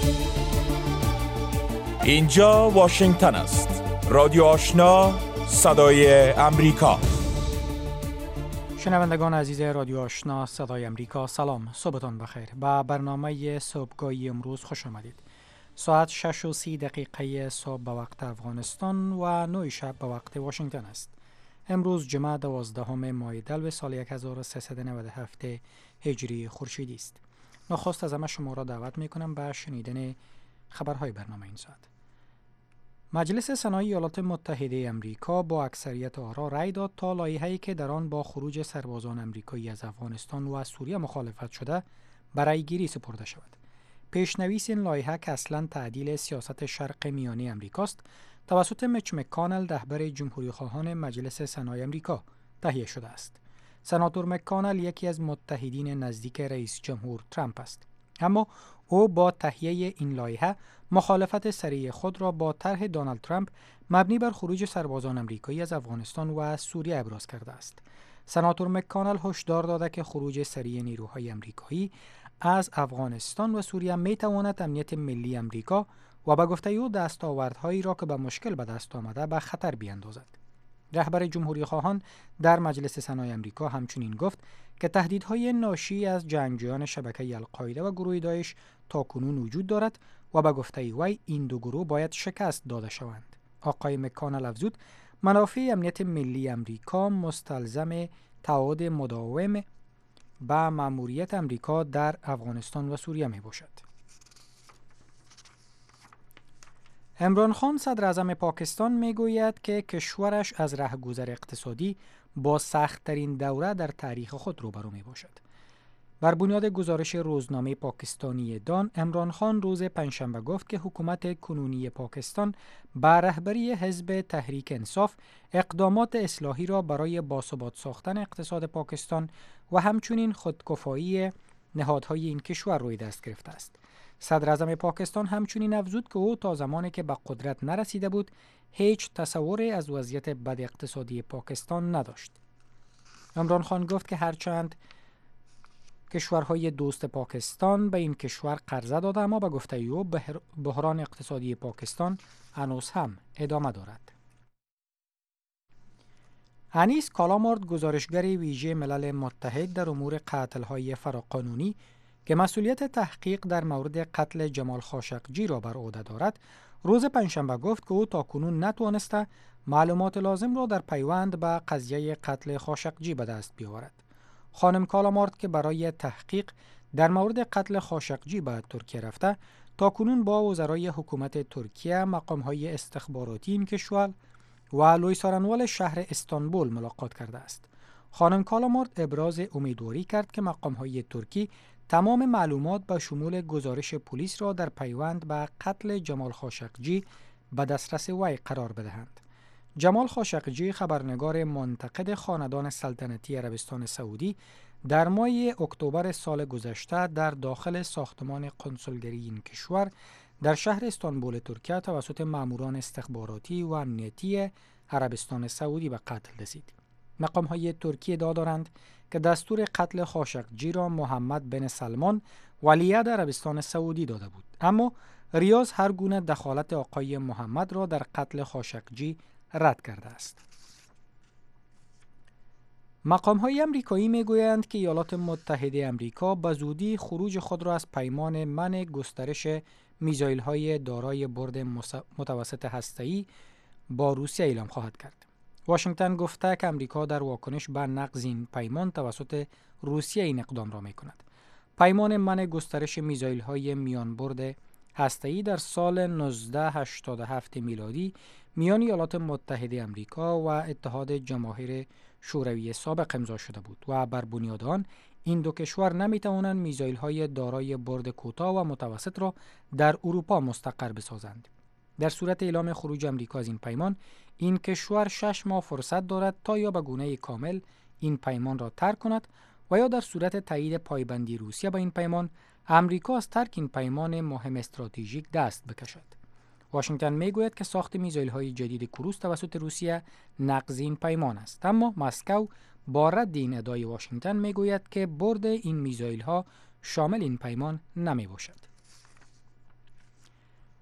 اینجا واشنگتن است. رادیو آشنا، صدای امریکا. شنوندگان عزیز رادیو آشنا صدای امریکا، سلام، صبحتان بخیر. با برنامه صبحگاهی امروز خوش آمدید. ساعت 6:30 صبح به وقت افغانستان و 9 شب به وقت واشنگتن است. امروز جمعه 12 ماه دلو سال 1397 هجری خورشیدی است. نخست از همه شما را دعوت می کنم به شنیدن خبرهای برنامه این ساعت. مجلس سنای ایالات متحده امریکا با اکثریت آرا رأی داد تا لایحه‌ای که در آن با خروج سربازان امریکایی از افغانستان و سوریه مخالفت شده برای گیری سپرده شود. پیشنویس این لایحه که اصلاً تعدیل سیاست شرق میانه امریکاست، توسط میچ مکانل رهبر جمهوری‌خواهان مجلس سنای امریکا تهیه شده است. سناتور مکانل یکی از متحدین نزدیک رئیس جمهور ترامپ است، اما او با تهیه این لایحه مخالفت صریح خود را با طرح دونالد ترامپ مبنی بر خروج سربازان امریکایی از افغانستان و سوریه ابراز کرده است. سناتور مکانل هشدار داده که خروج سریع نیروهای امریکایی از افغانستان و سوریه می تواند امنیت ملی امریکا و به گفته او دستاوردهایی را که به مشکل به دست آمده به خطر بیاندازد. رهبر جمهوری خواهان در مجلس سنای امریکا همچنین گفت که تهدیدهای ناشی از جنگجویان شبکه القاعده و گروه داعش تاکنون وجود دارد و به گفته وی این دو گروه باید شکست داده شوند. آقای مکانل افزود منافع امنیت ملی امریکا مستلزم تعهد مداوم با مأموریت امریکا در افغانستان و سوریه می باشد. عمران خان صدر اعظم پاکستان می گوید که کشورش از رهگذر اقتصادی با سخت‌ترین دوره در تاریخ خود روبرو می باشد. بر بنیاد گزارش روزنامه پاکستانی دان، عمران خان روز پنجشنبه گفت که حکومت کنونی پاکستان با رهبری حزب تحریک انصاف اقدامات اصلاحی را برای باثبات ساختن اقتصاد پاکستان و همچنین خودکفایی نهادهای این کشور روی دست گرفته است. صدر اعظم پاکستان همچنین افزود که او تا زمانی که به قدرت نرسیده بود هیچ تصوری از وضعیت بد اقتصادی پاکستان نداشت. عمران خان گفت که هرچند کشورهای دوست پاکستان به این کشور قرضه داده، اما به گفته او بحران اقتصادی پاکستان هنوز هم ادامه دارد. انیس کالامورد، گزارشگر ویژه ملل متحد در امور قتل‌های فراقانونی که مسئولیت تحقیق در مورد قتل جمال خاشقجی را بر عهده دارد، روز پنجشنبه گفت که او تاکنون نتوانسته معلومات لازم را در پیوند به قضیه قتل خاشقجی به دست بیاورد. خانم کالامورد که برای تحقیق در مورد قتل خاشقجی به ترکیه رفته، تاکنون با وزرای حکومت ترکیه، مقام‌های استخباراتی این کشور و لویسارانوال شهر استانبول ملاقات کرده است. خانم کالامورد ابراز امیدواری کرد که مقام‌های ترکی تمام معلومات به شمول گزارش پلیس را در پیوند به قتل جمال خاشقجی به دسترس وی قرار بدهند. جمال خاشقجی، خبرنگار منتقد خاندان سلطنتی عربستان سعودی، در ماه اکتبر سال گذشته در داخل ساختمان کنسولگری این کشور در شهر استانبول ترکیه توسط ماموران استخباراتی و امنیتی عربستان سعودی به قتل رسید. مقام‌های ترکیه ادعا دارند که دستور قتل خاشقجی را محمد بن سلمان ولیعهد عربستان سعودی داده بود، اما ریاض هر گونه دخالت آقای محمد را در قتل خاشقجی رد کرده است. مقام‌های آمریکایی می‌گویند که ایالات متحده آمریکا به زودی خروج خود را از پیمان منع گسترش میزایل‌های دارای برد متوسط هسته‌ای با روسیه اعلام خواهد کرد. واشنگتن گفته که آمریکا در واکنش به نقض این پیمان توسط روسیه این اقدام را می‌کند. پیمان منع گسترش میزایل‌های میان برد هسته‌ای در سال 1987 میلادی میان ایالات متحده آمریکا و اتحاد جماهیر شوروی سابق امضا شده بود و بر بنیاد آن این دو کشور نمی‌توانند میزایل‌های دارای برد کوتاه و متوسط را در اروپا مستقر بسازند. در صورت اعلام خروج آمریکا از این پیمان، این کشور 6 ماه فرصت دارد تا یا به گونه کامل این پیمان را ترک کند و یا در صورت تایید پایبندی روسیه به این پیمان، آمریکا از ترک این پیمان مهم استراتژیک دست بکشد. واشنگتن میگوید که ساخت میزایل‌های جدید کروز توسط روسیه نقض این پیمان است، اما مسکو با رد این ادعای واشنگتن میگوید که برد این میزایل‌ها شامل این پیمان نمی باشد.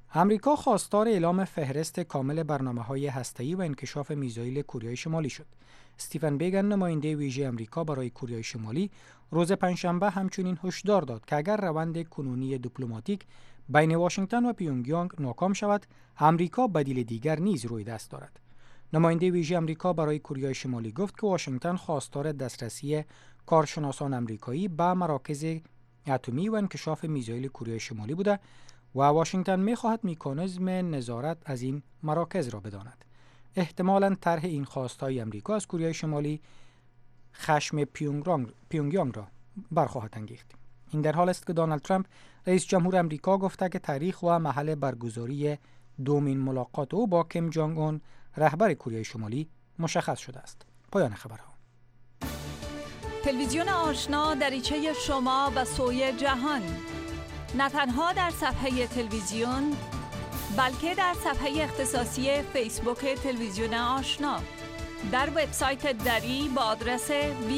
امریکا خواستار اعلام فهرست کامل برنامه‌های هسته‌ای و انکشاف میزایل کره شمالی شد. استیفن بیگن، نماینده ویژه امریکا برای کره شمالی، روز پنجشنبه همچنین هشدار داد که اگر روند کنونی دیپلماتیک بین واشنگتن و پیونگیانگ ناکام شود، امریکا بدیل دیگر نیز روی دست دارد. نماینده ویژه امریکا برای کره شمالی گفت که واشنگتن خواستار دسترسی کارشناسان امریکایی به مراکز اتمی و انکشاف میزایل کره شمالی بوده و واشنگتن می‌خواهد مکانیزم نظارت از این مراکز را بداند. احتمالاً طرح این خواست‌های امریکا از کره شمالی خشم پیونگیانگ را برخواهد انگیخت. این در حال است که دونالد ترامپ رئیس جمهور امریکا گفته که تاریخ و محل برگزاری دومین ملاقات او با کیم جونگ اون رهبر کره شمالی مشخص شده است. پایان خبرها. تلویزیون آشنا دریچه شما به سوی جهان، نه تنها در صفحه تلویزیون بلکه در صفحه اختصاصی فیسبوک تلویزیون آشنا، در وبسایت دری با آدرس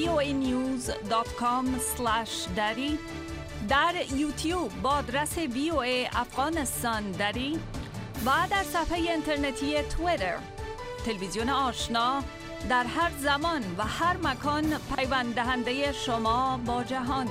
voanews.com/dari، در یوتیوب با آدرس VOA افغانستان دری و در صفحه اینترنتی توییتر. تلویزیون آشنا در هر زمان و هر مکان پیوند دهنده شما با جهان.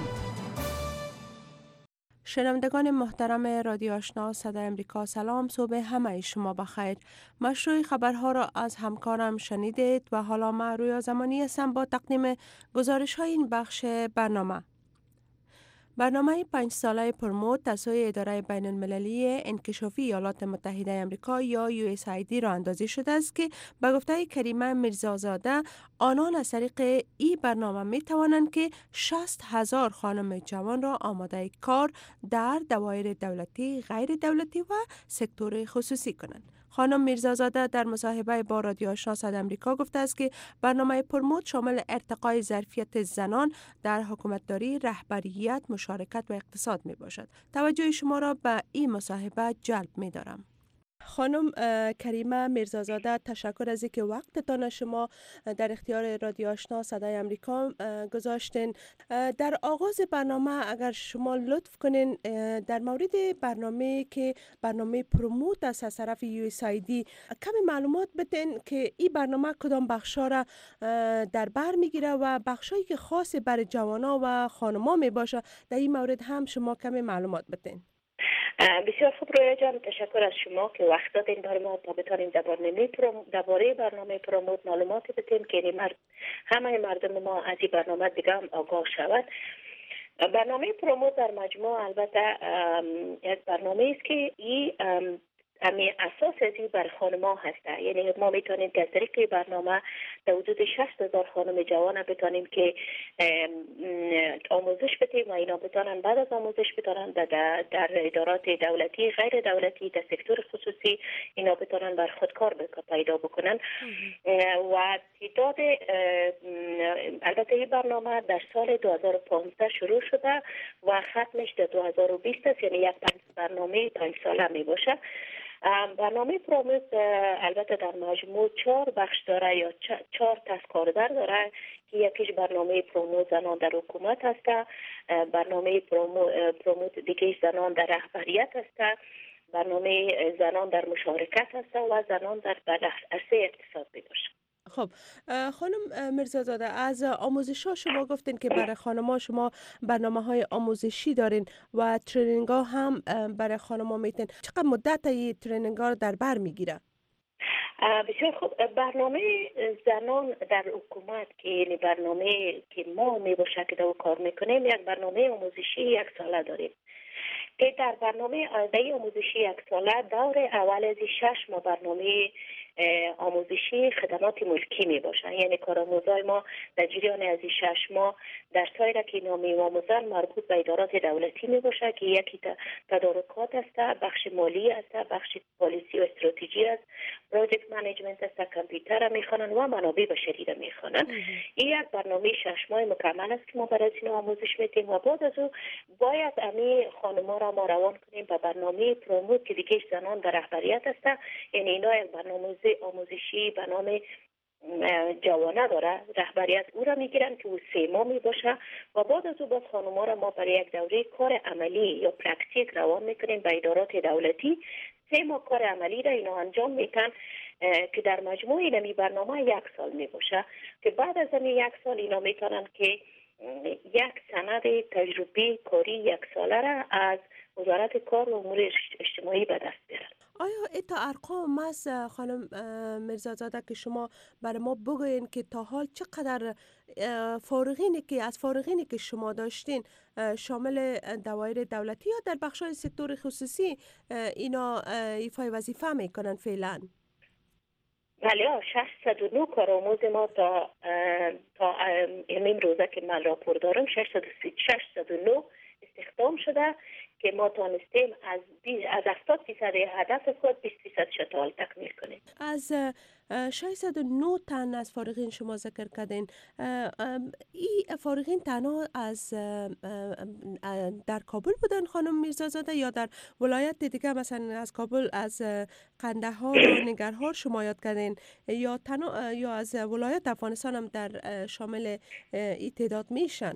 شنوندگان محترم رادیو آشنا صدای امریکا، سلام، صبح همه شما بخیر. مشروع خبرها را از همکارم شنیدید و حالا من رویا زمانی هستم با تقدیم گزارش های این بخش برنامه. برنامه 5 ساله پرمود توسط اداره بین المللی انکشافی ایالات متحده آمریکا یا USAID را اندازی شده است که به گفته کریمه میرزازاده، آنان از طریق این برنامه می توانند که 60,000 خانم جوان را آماده کار در دوایر دولتی، غیر دولتی و سکتور خصوصی کنند. خانم میرزازاده در مصاحبه با رادیو آشنا صدای امریکا گفته است که برنامه پرمود شامل ارتقای ظرفیت زنان در حکومتداری، رهبریت، مشارکت و اقتصاد می باشد. توجه شما را به این مصاحبه جلب می دارم. خانم کریمه میرزازاده، تشکر از اینکه وقتتان شما در اختیار رادیو آشنا صدای امریکا گذاشتین. در آغاز برنامه اگر شما لطف کنین در مورد برنامه که برنامه پروموت است از طرف USAID کمی معلومات بدین که این برنامه کدام بخشا را در بر میگیره و بخشایی که خاص برای جوانا و خانما می باشه، در این مورد هم شما کمی معلومات بدین. بسیار خوب رویا جان، تشکر از شما که وقت دادین برای ما تا بتانیم درباره برنامه پروموت معلوماتی بدیم که همه مردم ما از این برنامه دیگه هم آگاه شود. برنامه پروموت در مجموع البته یک برنامه است که این اساس از این بر خانم‌ها هسته. یعنی ما میتونیم که از طریق برنامه در حدود 60,000 خانم جوان بتانیم که آموزش بدیم و اینا بتانن بعد از آموزش بتانن در ادارات دولتی، غیر دولتی، در سکتور خصوصی اینا بتانن بر خودکار پیدا بکنن. و تعداد البته این برنامه در سال 2015 شروع شده و ختمش در 2020 است، یعنی یک برنامه 5 ساله می باشه. برنامه پروموت البته در مجموع 4 بخش داره یا 4 کارگر داره که یکیش برنامه پروموت زنان در حکومت هست، برنامه پروموت دیگه زنان در رهبریت هست، برنامه زنان در مشارکت هست و زنان در عرصه اقتصاد باشه. خب خانم میرزازاده، از آموزش ها شما گفتین که برای خانما شما برنامه های آموزشی دارین و ترینینگ ها هم برای خانما میتین. چقدر مدت این ترینینگ ها در بر میگیره؟ بسیار خوب. برنامه زنان در حکومت که یعنی برنامه که ما میباشه که دو کار میکنیم، یک برنامه آموزشی 1 ساله داریم که در برنامه آموزشی 1 ساله دور اول از 6 ماه برنامه آموزشی خدمات ملکی می باشن. یعنی کارآموزای ما در جریان از 6 ماه در سایر که نامی آموزان مربوط به ادارات دولتی می باشه که یکی تدارکات است، بخش مالی است، بخش پالیسی و استراتژی است، پروژکت منیجمنت است، کامپیوتر می خوانند و منابع بشری را می خوانند. این یک برنامه 6 ماه مکمل است که ما برای این آموزش میدیم و بعد از او باید امی خانم‌ها را ما روان کنیم به برنامه پروموت که دیگه زنان در رهبریت است. یعنی اینا یک برنامه آموزشی به نام جوانه داره، رهبریت او را میگیرن که او 3 ماه می باشه و بعد از او باز خانم‌ها را ما برای یک دوره کار عملی یا پرکتیک روان میکنیم به ادارات دولتی 3 ماه کار عملی را اینا انجام میتن که در مجموع این برنامه 1 سال میباشه که بعد از این 1 سال اینا میتونن که یک سند تجربی کاری 1 ساله را از وزارت کار و امور اجتماعی به دست بیارن. آیا ایتا ارقام است خانم میرزازاده که شما برای ما بگوین که تا حال چقدر فارغینی که شما داشتین شامل دوایر دولتی یا در بخشای سکتور خصوصی اینا ایفای وظیفه میکنن فعلا؟ بله 609 کارآموز ما تا امروزه که من راپور دارم 609 استخدام شده که ما تانستیم از 70% هدف خود 20% شتال تکمیل کنیم. از 609 تن از فارغین شما ذکر کردین، این فارغین تنها از در کابل بودن خانم میرزازاده یا در ولایت دیگه مثلا از کابل از قندهار و ننگرهار شما یاد کردین یا از ولایت افغانستان هم در شامل این تعداد میشن؟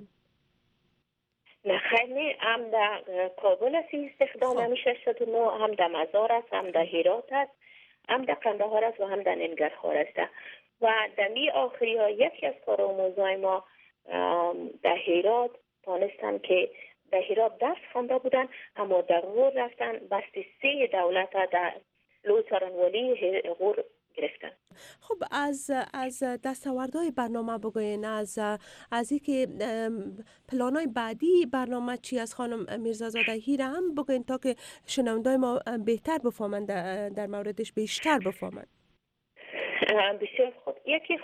نه خیلی هم در کابل است استخدام هم 609 هم در مزار است هم در هرات است هم در قندهار است و هم در ننگرهار است و در می آخری ها یکی از کارآموزای ما در هرات تانستن که در هرات درس خوانده بودن اما در غور رفتن بسته 3 دولت در لو سارنوالی غور گرفتن. خب از دستاوردهای برنامه بگوین، از اینکه پلانای بعدی برنامه چی از خانم میرزازاده هیره هم بگوین تا که شنوندای ما بهتر بفهمند در موردش بیشتر بفهمند. بسیار خوب.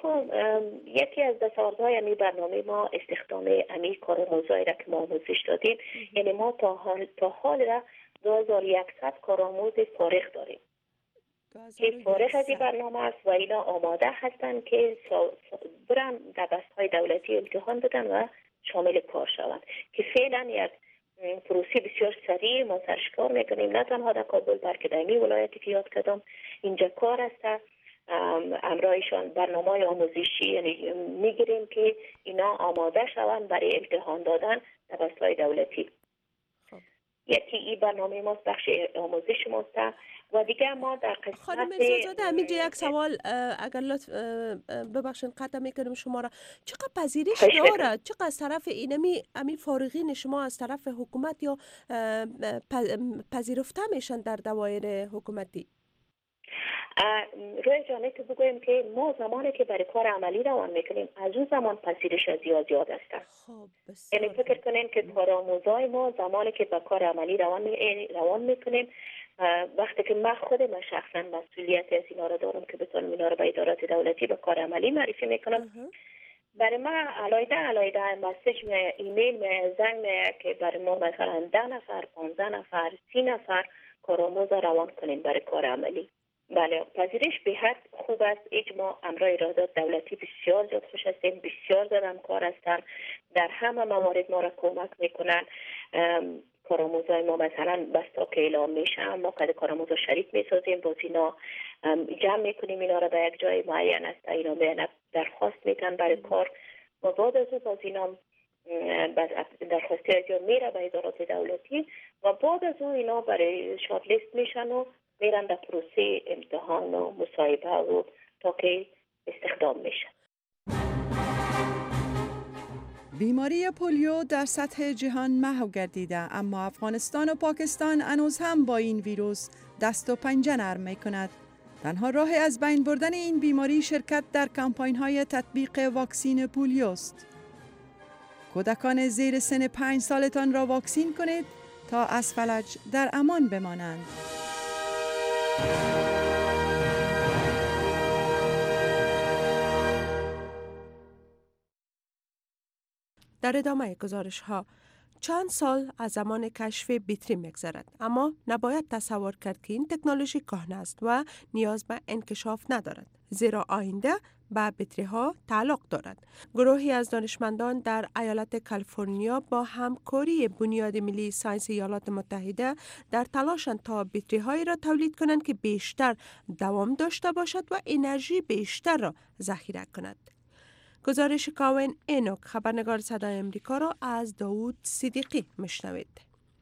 یکی از دستاوردهای امی برنامه ما استخدام امی کارآموزایی را که ما آموزش دادیم. یعنی ما تا حال را 2100 کارآموز فارغ داریم که فارغ از این برنامه است و اینا آماده هستند که برن در بستهای دولتی امتحان بدن و شامل کار شوند که فعلا یک پروسه بسیار سریع ما سرش کار میکنیم، نه تنها در کابل بلکه در این ولایتی که یاد کردم اینجا کار است. امرایشان برنامه آموزشی یعنی میگیریم که اینا آماده شوند برای امتحان دادن در بستهای دولتی. یکی این برنامه ماست، بخش آموزش ماست و دیگه ما در قسمت خانم میرزازاده همینجا یک سوال اگر لطف ببخشید قطع میکنم شما را، چقدر پذیرش داره؟ چقدر از طرف امی فارغین شما از طرف حکومت یا پذیرفته میشن در دوایر حکومتی؟ روی جانب که بگویم که ما زمانی که برای کار عملی روان میکنیم از اون زمان پذیرش زیاد است. یعنی فکر کنین که کارآموزای ما زمانی که به کار عملی روان میکنیم وقتی که من شخصا مسئولیت از اینا رو دارم که بتونم اینا رو به ادارات دولتی به کار عملی معرفی میکنم، برای ما علایده مسیج ایمیل زنگ که برای ما مثلا 10 نفر 15 نفر 30 نفر کارآموز روان کنیم برای کار عملی. بله پذیرش به حد خوب است. اجماع امرای ایرادات دولتی بسیار زیاد خوش هستیم، بسیار زیاد همکار هستن، در همه موارد ما را کمک میکنن. کارآموزای ما مثلا بستا که اعلام میشن ما که کارآموزا شریک میسازیم، باز اینا جمع میکنیم اینا را به یک جای معین است، اینا به درخواست میتن برای کار و بعد از اون باز اینا درخواستی از اینا میره به ادارات دولتی و بعد از اون اینا برای شارت لیست میشن و میرن در پروسه امتحان و مصاحبه و تا که استخدام میشن. بیماری پولیو در سطح جهان محو گردیده، اما افغانستان و پاکستان هنوز هم با این ویروس دست و پنجه نرم می‌کند. تنها راه از بین بردن این بیماری شرکت در کمپاین‌های تطبیق واکسین پولیوست. کودکان زیر سن 5 سالتان را واکسین کنید تا از فلج در امان بمانند. در ادامه گزارش ها چند سال از زمان کشف بیتری می‌گذرد، اما نباید تصور کرد که این تکنولوژی کهنه است و نیاز به انکشاف ندارد، زیرا آینده به بیتری ها تعلق دارد. گروهی از دانشمندان در ایالت کالیفرنیا با همکاری بنیاد ملی ساینس ایالات متحده در تلاشند تا بیتری هایی را تولید کنند که بیشتر دوام داشته باشد و انرژی بیشتر را ذخیره کند. گزارش کاوین اینوک خبرنگار صدای امریکا را از داوود صدیقی میشنوید.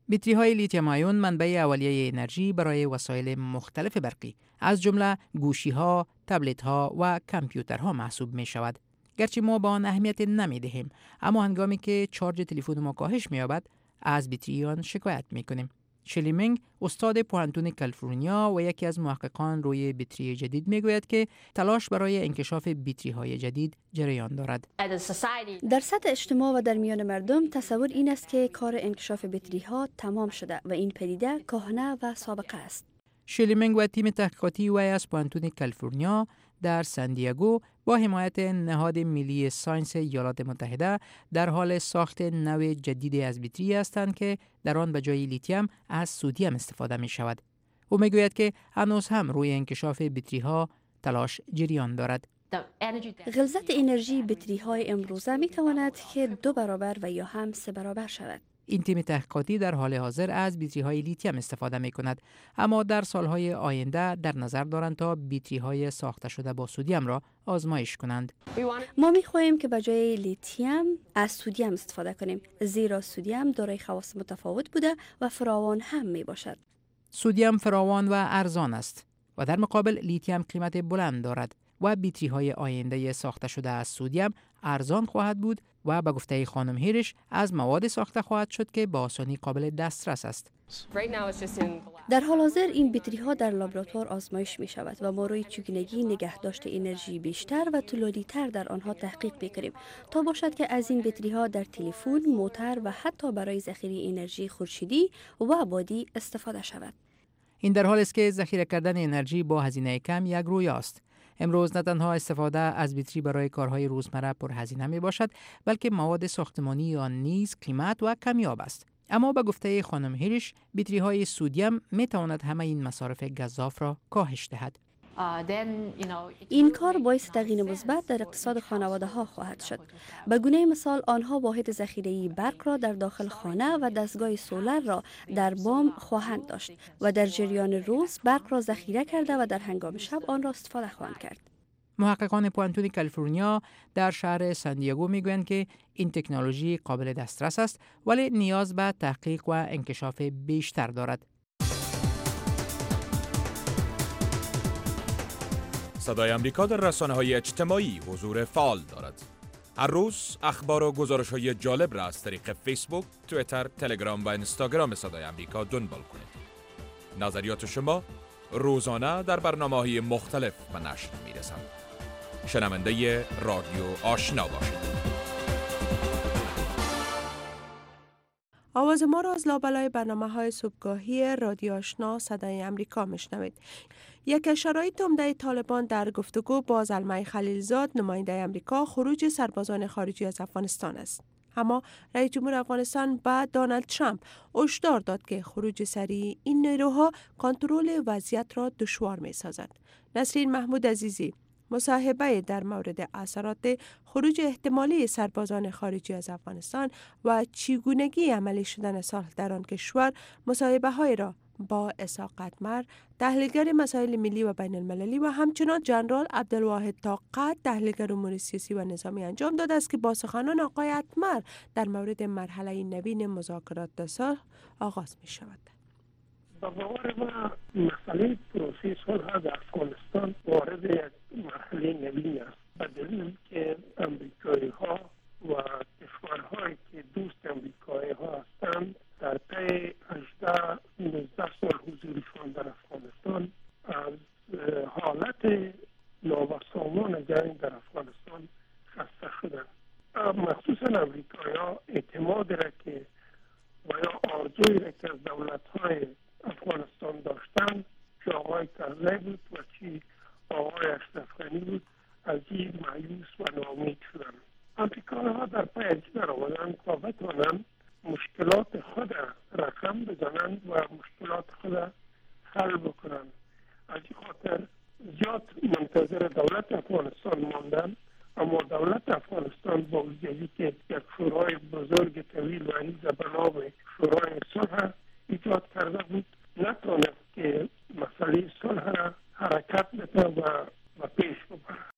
بطری‌های لیتیوم آیون منبع اولیه انرژی برای وسایل مختلف برقی از جمله گوشی‌ها، تبلت‌ها و کامپیوترها محسوب می‌شود. گرچه ما به آن اهمیت نمی‌دهیم، اما هنگامی که شارژ تلفن ما کاهش می‌یابد، از بطری آن شکایت می‌کنیم. شلی منگ، استاد پوهنتون کالیفرنیا و یکی از محققان روی بطری جدید میگوید که تلاش برای انکشاف بطری‌های جدید جریان دارد. در سطح اجتماع و در میان مردم تصور این است که کار انکشاف بطری‌ها تمام شده و این پدیده کهنه و سابقه است. شلی منگ و تیم تحقیقاتی وی از پوهنتون کالیفرنیا در سان دیگو با حمایت نهاد ملی ساینس ایالات متحده در حال ساخت نوع جدیدی از بطری هستند که در آن به جای لیتیوم از سدیم استفاده می شود. او می گوید که هنوز هم روی انکشاف بطری ها تلاش جریان دارد. غلظت انرژی بطری های امروزه می تواند که 2 برابر و یا هم 3 برابر شود. این تیم تحقیقاتی در حال حاضر از بطری‌های لیتیوم استفاده می‌کند، اما در سال‌های آینده در نظر دارند تا بطری‌های ساخته شده با سدیم را آزمایش کنند. ما می‌خواهیم که به جای لیتیوم از سدیم استفاده کنیم، زیرا سدیم دارای خواص متفاوت بوده و فراوان هم میباشد. سدیم فراوان و ارزان است و در مقابل لیتیوم قیمت بلند دارد و بطری‌های آینده ساخته شده از سدیم ارزان خواهد بود و به گفته خانم هیرش از مواد ساخته خواهد شد که با آسانی قابل دسترس است. در حال حاضر این بطری ها در لابراتوار آزمایش می شود و ما روی چگونگی نگهداشت انرژی بیشتر و طولانی تر در آنها تحقیق می‌کنیم تا باشد که از این بطری ها در تلفن، موتور و حتی برای ذخیره انرژی خورشیدی و بادی استفاده شود. این در حالی است که ذخیره کردن انرژی با هزینه کم یک رویاست. امروز نه تنها استفاده از بطری برای کارهای روزمره پرهزینه می باشد، بلکه مواد ساختمانی آن نیز قیمت و کمیاب است. اما به گفته خانم هیرش، بطری های سدیم می تواند همه این مصارف گزاف را کاهش دهد. این کار باعث تغییر مثبت در اقتصاد خانواده ها خواهد شد. به گونه مثال آنها واحد ذخیره برق را در داخل خانه و دستگاه سولر را در بام خواهند داشت و در جریان روز برق را ذخیره کرده و در هنگام شب آن را استفاده خواهند کرد. محققان پوهنتون کالیفرنیا در شهر سان دیگو میگویند که این تکنولوژی قابل دسترس است، ولی نیاز به تحقیق و انکشاف بیشتر دارد. صدای امریکا در رسانه‌های اجتماعی حضور فعال دارد. هر روز اخبار و گزارش‌های جالب را از طریق فیسبوک، توییتر، تلگرام و اینستاگرام صدای امریکا دنبال کنید. نظریات شما روزانه در برنامه‌های مختلف به نشر می‌رسند. شنونده رادیو آشنا باشید. آواز ما را از لابلای برنامه‌های صبحگاهی رادیو آشنا صدای امریکا میشنوید. یک از شرایط عمده طالبان در گفتگو با زلمه خلیلزاد نماینده امریکا خروج سربازان خارجی از افغانستان است. اما رئیس جمهور افغانستان بعد دونالد ترامپ هشدار داد که خروج سریع این نیروها کنترل وضعیت را دشوار می‌سازد. نسرین محمود عزیزی مصاحبه در مورد اثرات خروج احتمالی سربازان خارجی از افغانستان و چگونگی عملی شدن صلح در آن کشور مصاحبه های را با اسحاق قدمر تحلیلگر مسائل ملی و بین المللی و همچنان جنرال عبدالواحد طاقت تحلیلگر امور سیاسی و نظامی انجام داده است که با سخنان آقای قدمر در مورد مرحله نوین مذاکرات صلح آغاز می شود. با باور ما مسئله پروسه صلح در افغانستان وارد یک مرحله نوین است، به دلیل که امریکایی ها و کشورهایی که دوست امریکایی ها هستند در طی 18-19 سال حضورشان در افغانستان از حالت نابسامان جنگ در افغانستان خسته شدند. مخصوصا امریکایی ها اعتماد را که و یا آرزوی را که از دولت‌های افغانستان داشتن، که آقای کرزی بود و چی آقای اشرف غنی بود، از این مایوس و ناامید شدند. امریکایی ها در پی از در آمدند تا بتوانند مشکلات خود رقم بزنند و مشکلات خود حل بکنند. از این خاطر زیاد منتظر دولت افغانستان ماندند، اما دولت افغانستان با وجودی که یک شورای بزرگ طویل و عریض به نام شورای صلح ایجاد کرده بود، نتوانست که مسئله صلح را حرکت بده و پیش ببرد.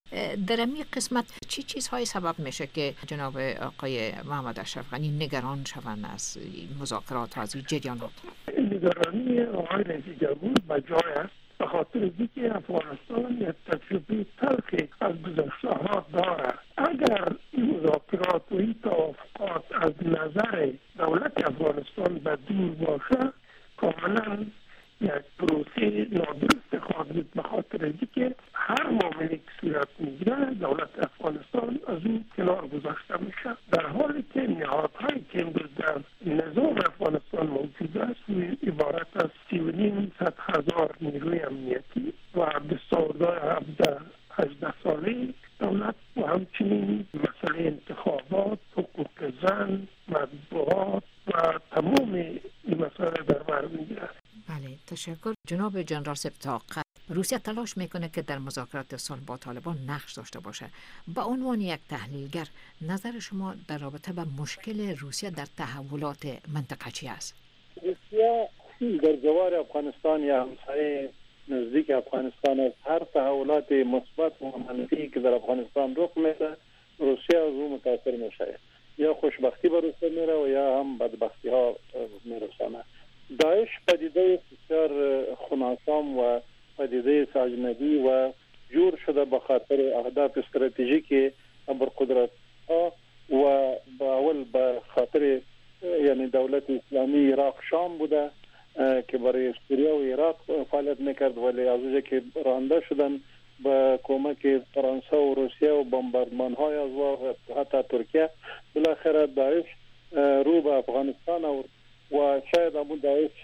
در این قسمت چی چیزهای سبب میشه که جناب آقای محمد اشرف غنی نگران شوند از مذاکرات و از این جریانات؟ نگرانی آقای رئیس جمهور بجای است، به خاطر اینکه افغانستان یک تجربه تلخی از گذشته‌ها دارد. اگر این مذاکرات و این توافقات از نظر دولت افغانستان به دور باشه، کاملا یک پروسه نادرست خواهد بود، به خاطر اینکه هر معامله که صورت میگیره دولت افغانستان از اون کنار گذاشته میشه، در حالی که نهادهایی که امروز در نظام افغانستان موجود است عبارت از 3,500,000 نیروی امنیتی و دستاوردهای 18 ساله دولت و همچنین مسئله انتخابات، حقوق زن، مطبوعات و تمام این مسائل در بر میگیره. بله، تشکر. جناب جنرال سپتاق، روسیه تلاش میکنه که در مذاکرات صلح با طالبان نقش داشته باشه. به عنوان یک تحلیلگر، نظر شما در رابطه با مشکل روسیه در تحولات منطقه چی است؟ روسیه در جوار افغانستان یا همسایه نزدیک افغانستان از هر تحولات مثبت و منفی که در افغانستان رخ میده، روسیه از اون متاثر میشه. یا خوشبختی به روسیه میره و یا هم بدبختی ها میرسانه. داعش پدیده بسیار خنثی و پدیده اجنبی و جور شده به خاطر اهداف استراتژیکی ابرقدرت ها و با اول به خاطر یعنی دولت اسلامی عراق شام بوده که برای سوریه و عراق فعالیت میکرد، ولی از اونجا که رانده شدن با کمک فرانسه و روسیه و بمباردمان های از و حتی ترکیه، بالاخره داعش رو به افغانستان و شاید همون داعش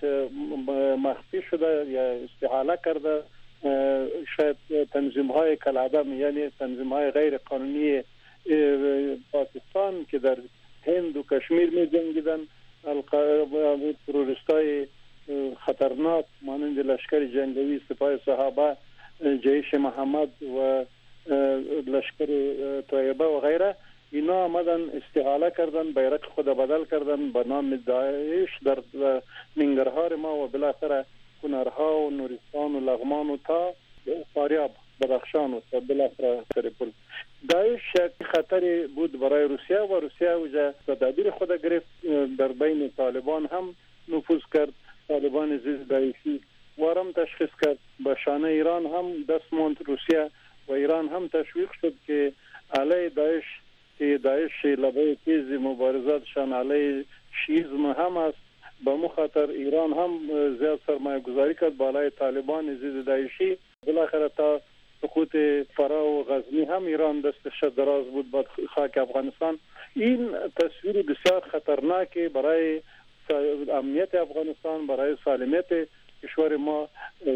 مخفی شده یا استحاله کرده. شاید تنظیم های کالعدم یعنی تنظیم های غیر قانونی پاکستان که در هند و کشمیر می جنگیدن، تروریست های خطرناک مانند لشکر جنگی سپاه صحابه، جیش محمد و لشکر طیبه و غیره، اینا آمدن استحاله کردن، بیرق خود بدل کردن به نام داعش در ننگرهار ما و بالاخره کنرها و نورستان و لغمان و تا فاریاب بدخشان و تا بالاخره تریپول. داعش خطری بود برای روسیه و روسیه اوجا تدابیر خود گرفت، در بین طالبان هم نفوذ کرد، طالبان ضد داعشی وارم تشخیص کرد، به شانه ایران هم دست ماند روسیه و ایران هم تشویق شد که علیه داعش که داعش لبه تیز مبارزاتشان علیه شیعیسم هم است، به مخاطر ایران هم زیاد سرمایه گذاری کرد بالای طالبان ضد داعشی. بالاخره تا سقوط فرا و غزنی هم ایران دستش دراز بود به خاک افغانستان. این تصویر بسیار خطرناکی برای امنیت افغانستان، برای سالمیت کشور ما،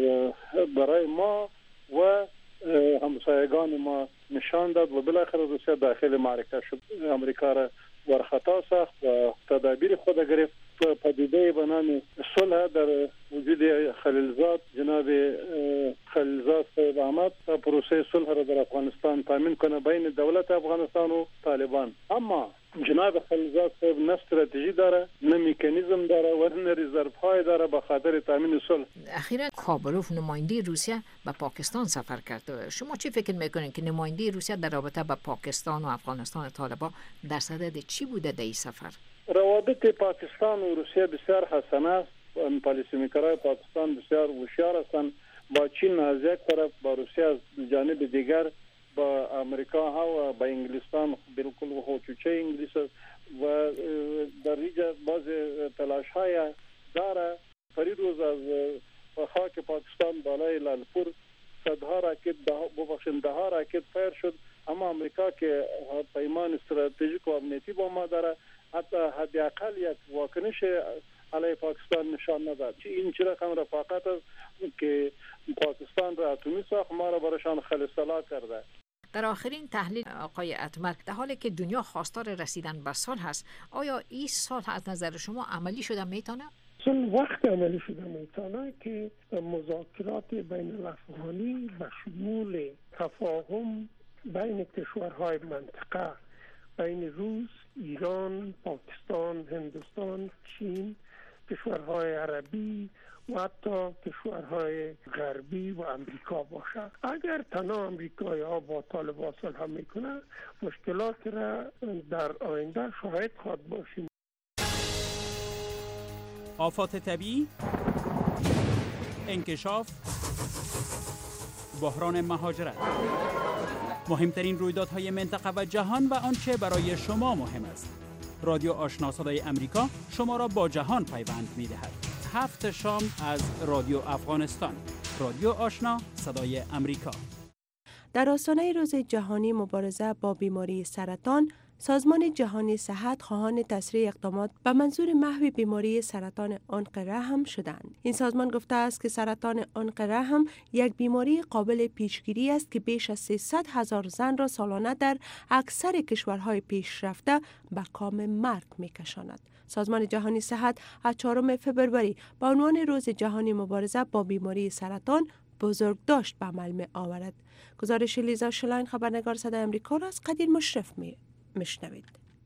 برای ما و همسایگان ما نشان داد و بالاخره روسیه داخل معرکه شد. امریکا را ورخطا ساخت و تدابیر خود گرفت. پدیده به نام صلح در وجود خلیلزاد، جناب خلیلزاد صاحب احمد، تا پروسه صلح را در افغانستان تامین کنه بین دولت افغانستان و طالبان. اما جناب خلیلزاد صاحب نه استراتژی داره، نه مکانیزم داره و نه رزرو های داره به خاطر تامین صلح. اخیرا کابلوف نماینده روسیه به پاکستان سفر کرد. شما چی فکر میکنین که نماینده روسیه در رابطه با پاکستان و افغانستان طالبان در صدد چی بوده در این سفر؟ روابط پاکستان و روسیه بسیار حسن است. پالیسی میکرای پاکستان بسیار هوشیار هستند. با چین از یک طرف، با روسیه از جانب دیگر، با امریکا ها و با انگلستان بالکل هوچوچه انگلیس و در اینجا باز تلاش های داره. فریروز از خاک پاکستان بالای لالپور صدها راکت ده راکت فایر شد، اما امریکا که پیمان استراتژیک و امنیتی با ما داره حتی حداقل یک واکنش علیه پاکستان نشان نداد. این چه رقم رفاقت است که پاکستان را اتمی ساخت، ما را برایشان خلصلا کرده. در آخرین تحلیل آقای اتمر، در حالی که دنیا خواستار رسیدن به صلح است، آیا این صلح از نظر شما عملی شده میتونه؟ صلح وقت عملی شده میتونه که مذاکرات بین الافغانی به شمول تفاهم بین کشورهای منطقه، بین روس، ایران، پاکستان، هندوستان، چین کشورهای عربی و حتی کشورهای غربی و امریکا باشد. اگر تنها امریکایی ها با طالبان صلح میکنند، مشکلات را در آینده شاهد خواهد باشیم. آفات طبیعی، انکشاف، بحران مهاجرت، مهمترین رویدادهای منطقه و جهان و آنچه برای شما مهم است. رادیو آشنا صدای امریکا شما را با جهان پیوند می‌دهد. 7 شام از رادیو افغانستان. رادیو آشنا صدای امریکا. در آستانه روز جهانی مبارزه با بیماری سرطان، سازمان جهانی صحت خواهان تسریع اقدامات به منظور محو بیماری سرطان عنق رحم شدند. این سازمان گفته است که سرطان عنق رحم یک بیماری قابل پیشگیری است که بیش از 300,000 زن را سالانه در اکثر کشورهای پیشرفته به کام مرگ می‌کشاند. سازمان جهانی صحت از 4 فبروری با عنوان روز جهانی مبارزه با بیماری سرطان بزرگداشت به عمل می آورد. گزارش لیزا شلاین خبرنگار صدای امریکا را از قدیر مشرف میشنوید.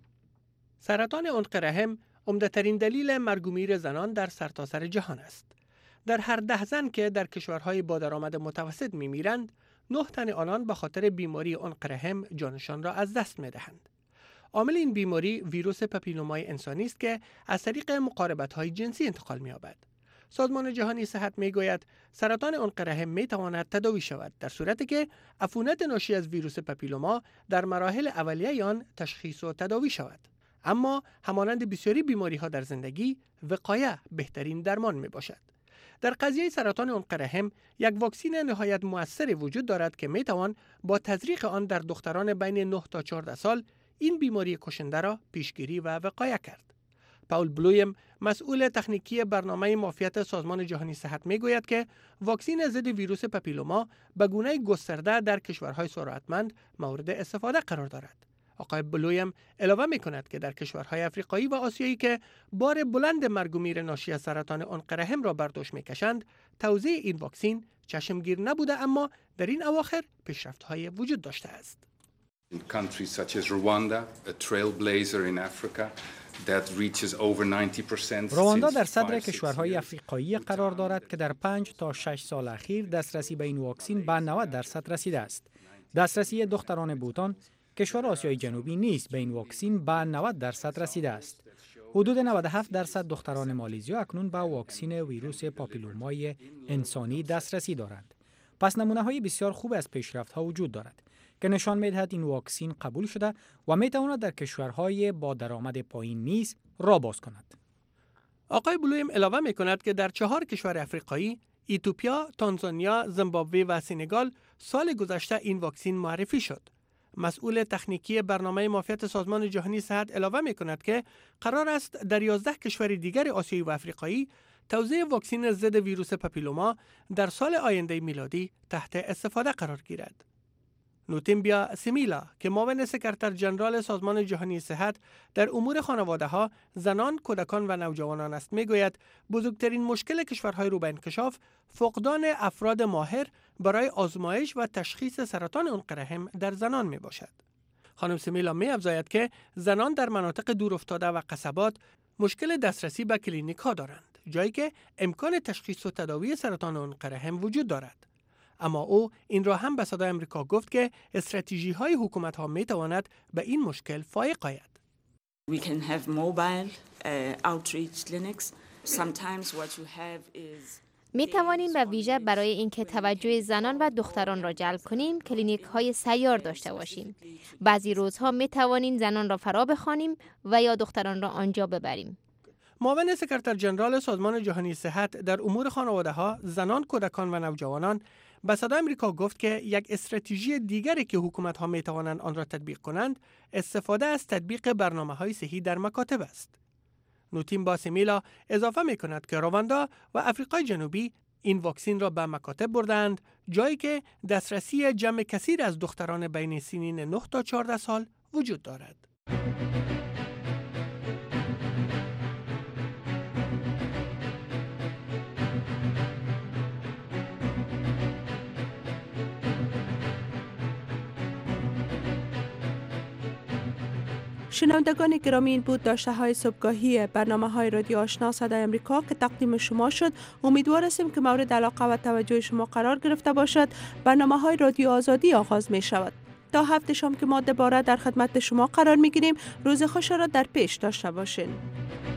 سرطان عنق رحم عمده‌ترین دلیل مرگ و میر زنان در سرتاسر جهان است. در هر 10 زن که در کشورهای با درآمد متوسط می‌میرند، 9 تن آنان به خاطر بیماری عنق رحم جانشان را از دست می‌دهند. عامل این بیماری ویروس پاپیلومای انسانی است که از طریق مقاربت‌های جنسی انتقال می‌یابد. سازمان جهانی صحت میگوید سرطان عنق رحم میتواند تداوی شود در صورتی که عفونت ناشی از ویروس پاپیلوما در مراحل اولیه آن تشخیص و تداوی شود. اما همانند بسیاری بیماری‌ها در زندگی، وقایه بهترین درمان میباشد. در قضیه سرطان عنق رحم یک واکسن نهایت مؤثر وجود دارد که میتوان با تزریق آن در دختران بین 9 تا 14 سال این بیماری کشنده را پیشگیری و وقایه کرد. پاول بلویم مسئول تکنیکی برنامه معافیت سازمان جهانی صحت میگوید که واکسن ضد ویروس پاپیلوما به گونه گسترده در کشورهای ثروتمند مورد استفاده قرار دارد. آقای بلویم علاوه میکند که در کشورهای افریقایی و آسیایی که بار بلند مرگ و میر ناشی از سرطان عنق رحم را بر دوش میکشند، توزیع این واکسن چشمگیر نبوده، اما در این اواخر پیشرفت‌های وجود داشته است. In countries such as Rwanda, a trailblazer in Africa that reaches over 90%. رواندا در صدر کشورهای افریقایی قرار دارد که در 5 تا 6 سال اخیر دسترسی به این واکسن به 90% رسیده است. دسترسی دختران بوتان، کشور آسیای جنوبی نیز به این واکسن به 90% رسیده است. حدود 97% دختران مالزیا اکنون به واکسن ویروس پاپیلومای انسانی دسترسی دارند. پس نمونه‌های بسیار خوب از پیشرفت‌ها وجود دارد که نشان می‌دهد این واکسن قبول شده و می‌تواند در کشورهای با درآمد پایین نیز راه باز کند. آقای بلویم علاوه می‌کند که در 4 کشور افریقایی، ایتوپیا، تانزانیا، زیمبابوه و سنگال سال گذشته این واکسن معرفی شد. مسئول تکنیکی برنامه معافیت سازمان جهانی صحت علاوه می‌کند که قرار است در 11 کشور دیگر آسیایی و افریقایی توزیع واکسن ضد ویروس پاپیلوما در سال آینده میلادی تحت استفاده قرار گیرد. نوتیمبیا سیمیلا که معاون سکرتر جنرال سازمان جهانی صحت در امور خانواده‌ها، زنان، کودکان و نوجوانان است میگوید بزرگترین مشکل کشورهای رو به انکشاف فقدان افراد ماهر برای آزمایش و تشخیص سرطان عنق رحم در زنان می باشد. خانم سیمیلا می افزاید که زنان در مناطق دورافتاده و قصبات مشکل دسترسی به کلینیک ها دارند، جایی که امکان تشخیص و تداوی سرطان عنق رحم وجود دارد. اما او این را هم به صدای امریکا گفت که استراتژی های حکومت ها می تواند به این مشکل فائق آید. We can have mobile outreach clinics. Sometimes what you have is می توانیم به ویژه برای اینکه توجه زنان و دختران را جلب کنیم کلینیک های سیار داشته باشیم. بعضی روزها می توانیم زنان را فرا بخوانیم و یا دختران را آنجا ببریم. معاون سکرتر جنرال سازمان جهانی صحت در امور خانواده‌ها، زنان، کودکان و نوجوانان به صدای امریکا گفت که یک استراتژی دیگری که حکومت‌ها می توانند آن را تطبیق کنند، استفاده از تطبیق برنامه‌های صحی در مکاتب است. نوتیم باسیمیلا اضافه می کند که رواندا و آفریقای جنوبی این واکسن را به مکاتب بردند، جایی که دسترسی جمع کثیر از دختران بین سنین 9 تا 14 سال وجود دارد. شنوندگان گرامی، این بود داشته های صبحگاهی برنامه های رادیو آشنا صدای امریکا که تقدیم شما شد. امیدوار هستیم که مورد علاقه و توجه شما قرار گرفته باشد. برنامه های رادیو آزادی آغاز می شود. تا هفته شام که ما دوباره در خدمت شما قرار می گیریم. روز خوش را در پیش داشته باشین.